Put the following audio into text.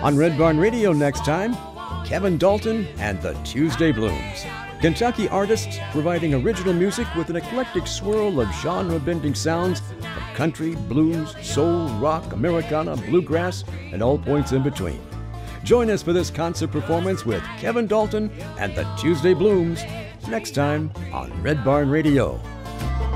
On Red Barn Radio next time, Kevin Dalton and the Tuesday Blooms. Kentucky artists providing original music with an eclectic swirl of genre-bending sounds from country, blues, soul, rock, Americana, bluegrass, and all points in between. Join us for this concert performance with Kevin Dalton and the Tuesday Blooms next time on Red Barn Radio.